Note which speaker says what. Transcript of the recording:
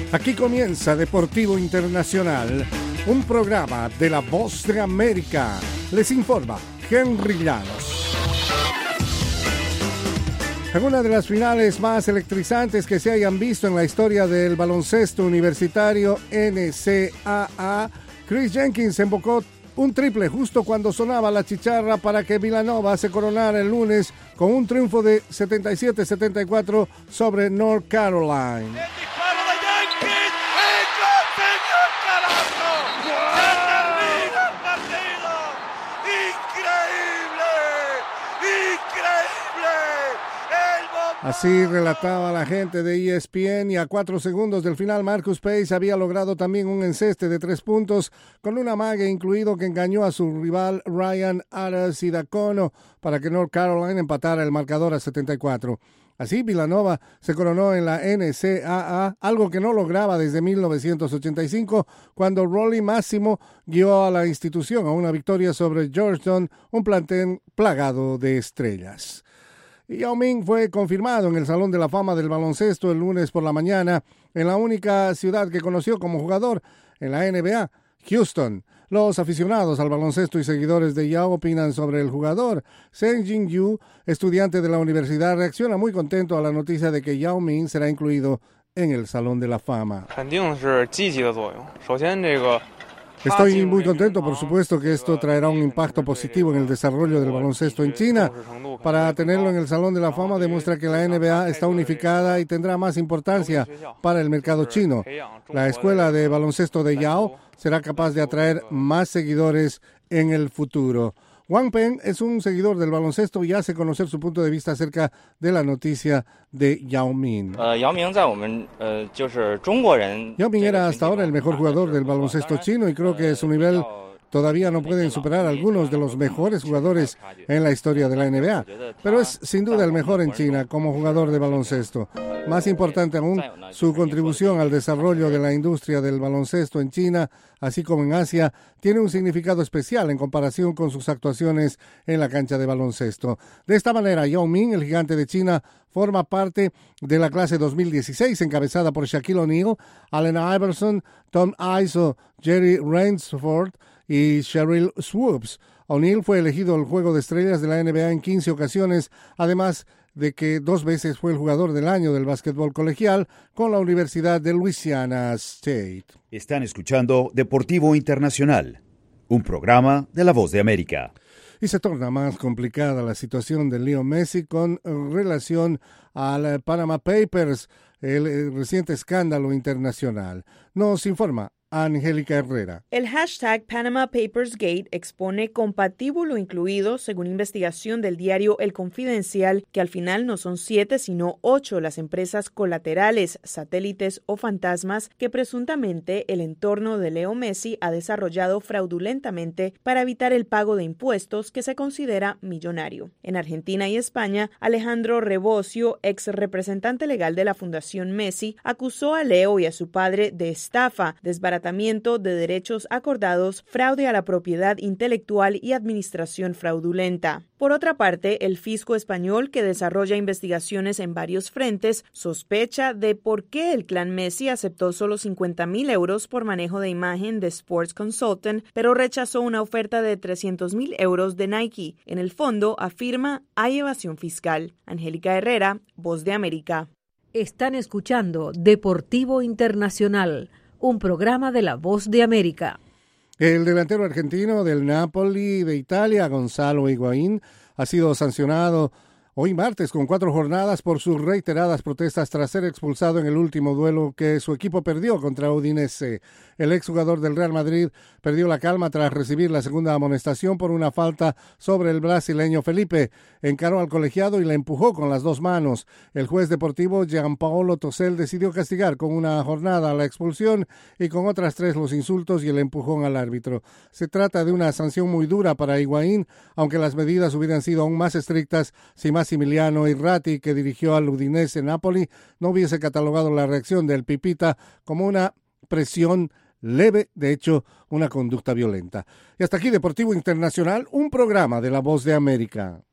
Speaker 1: Aquí comienza Deportivo Internacional, un programa de La Voz de América. Les informa Henry Llanos. En una de las finales más electrizantes que se hayan visto en la historia del baloncesto universitario NCAA, Chris Jenkins embocó un triple justo cuando sonaba la chicharra para que Villanova se coronara el lunes con un triunfo de 77-74 sobre North Carolina. Así relataba la gente de ESPN, y a 4 segundos del final Marcus Pace había logrado también un enceste de 3 puntos con un amague incluido que engañó a su rival Ryan Arcidiacono para que North Carolina empatara el marcador a 74. Así Villanova se coronó en la NCAA, algo que no lograba desde 1985, cuando Rollie Massimo guió a la institución a una victoria sobre Georgetown, un plantel plagado de estrellas. Yao Ming fue confirmado en el Salón de la Fama del Baloncesto el lunes por la mañana en la única ciudad que conoció como jugador en la NBA, Houston. Los aficionados al baloncesto y seguidores de Yao opinan sobre el jugador. Seng Jin-yu, estudiante de la universidad, reacciona muy contento a la noticia de que Yao Ming será incluido en el Salón de la Fama. Estoy muy contento, por supuesto, que esto traerá un impacto positivo en el desarrollo del baloncesto en China. Para tenerlo en el Salón de la Fama demuestra que la NBA está unificada y tendrá más importancia para el mercado chino. La escuela de baloncesto de Yao será capaz de atraer más seguidores en el futuro. Wang Peng es un seguidor del baloncesto y hace conocer su punto de vista acerca de la noticia de Yao Ming. Yao Ming era hasta ahora el mejor jugador del baloncesto chino y creo que su nivel todavía no pueden superar algunos de los mejores jugadores en la historia de la NBA, pero es sin duda el mejor en China como jugador de baloncesto. Más importante aún, su contribución al desarrollo de la industria del baloncesto en China, así como en Asia, tiene un significado especial en comparación con sus actuaciones en la cancha de baloncesto. De esta manera, Yao Ming, el gigante de China, forma parte de la clase 2016, encabezada por Shaquille O'Neal, Allen Iverson, Tom Izzo, Jerry Rainsford y Sheryl Swoopes. O'Neal fue elegido el Juego de Estrellas de la NBA en 15 ocasiones, además de que 2 veces fue el jugador del año del básquetbol colegial con la Universidad de Louisiana State.
Speaker 2: Están escuchando Deportivo Internacional, un programa de La Voz de América.
Speaker 1: Y se torna más complicada la situación de Leo Messi con relación al Panama Papers, el reciente escándalo internacional. Nos informa Angélica Herrera.
Speaker 3: El hashtag Panama Papers Gate expone con patíbulo incluido, según investigación del diario El Confidencial, que al final no son 7 sino 8 las empresas colaterales, satélites o fantasmas que presuntamente el entorno de Leo Messi ha desarrollado fraudulentamente para evitar el pago de impuestos que se considera millonario. En Argentina y España, Alejandro Rebosio, ex representante legal de la Fundación Messi, acusó a Leo y a su padre de estafa, desbaratamiento de derechos acordados, fraude a la propiedad intelectual y administración fraudulenta. Por otra parte, el fisco español, que desarrolla investigaciones en varios frentes, sospecha de por qué el clan Messi aceptó solo 50.000 euros por manejo de imagen de Sports Consultant, pero rechazó una oferta de 300.000 euros de Nike. En el fondo, afirma, hay evasión fiscal. Angélica Herrera, Voz de América.
Speaker 4: Están escuchando Deportivo Internacional, un programa de La Voz de América.
Speaker 1: El delantero argentino del Napoli de Italia, Gonzalo Higuaín, ha sido sancionado hoy martes con 4 jornadas por sus reiteradas protestas tras ser expulsado en el último duelo que su equipo perdió contra Udinese. El exjugador del Real Madrid perdió la calma tras recibir la segunda amonestación por una falta sobre el brasileño Felipe. Encaró al colegiado y la empujó con las 2 manos. El juez deportivo Gianpaolo Tosel decidió castigar con una jornada la expulsión y con otras 3 los insultos y el empujón al árbitro. Se trata de una sanción muy dura para Higuaín, aunque las medidas hubieran sido aún más estrictas si Massimiliano Irrati, que dirigió al Udinese Napoli, no hubiese catalogado la reacción del Pipita como una presión leve, de hecho, una conducta violenta. Y hasta aquí Deportivo Internacional, un programa de La Voz de América.